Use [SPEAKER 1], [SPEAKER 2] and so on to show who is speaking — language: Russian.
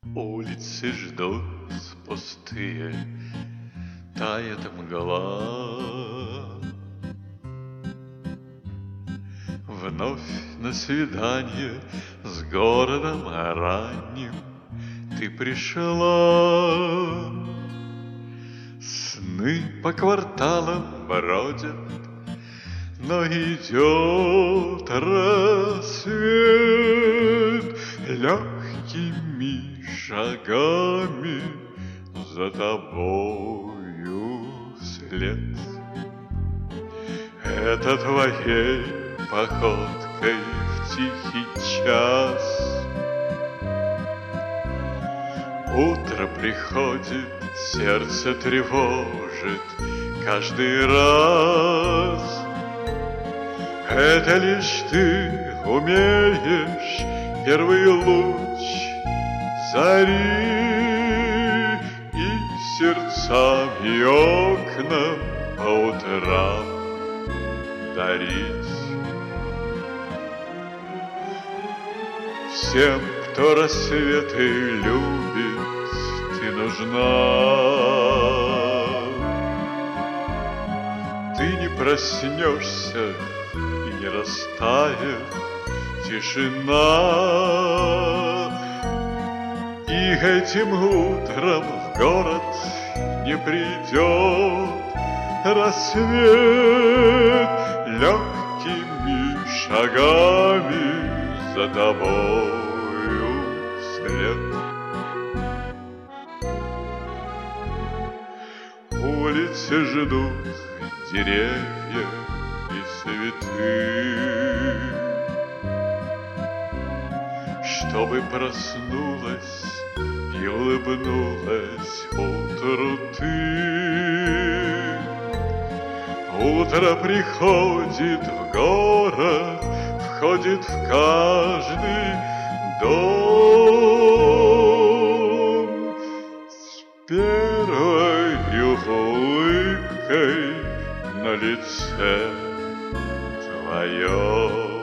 [SPEAKER 1] Улицы ждут пустые, тает мгла. Вновь на свидание с городом ранним ты пришла. Сны по кварталам бродят, но идет рассвет легкими шагами за тобою вслед. Это твоей походкой в тихий час утро приходит, сердце тревожит каждый раз. Это лишь ты умеешь первый луч зари и сердцам и окнам по утрам дарить. Всем, кто рассветы любит, ты нужна. Ты не проснешься и не растает тишина. И этим утром в город не придет рассвет легкими шагами за тобою вслед. Улицы ждут деревья и цветы, чтобы проснулась и улыбнулась утру ты. Утро приходит в город, входит в каждый дом с первой улыбкой на лице твоем.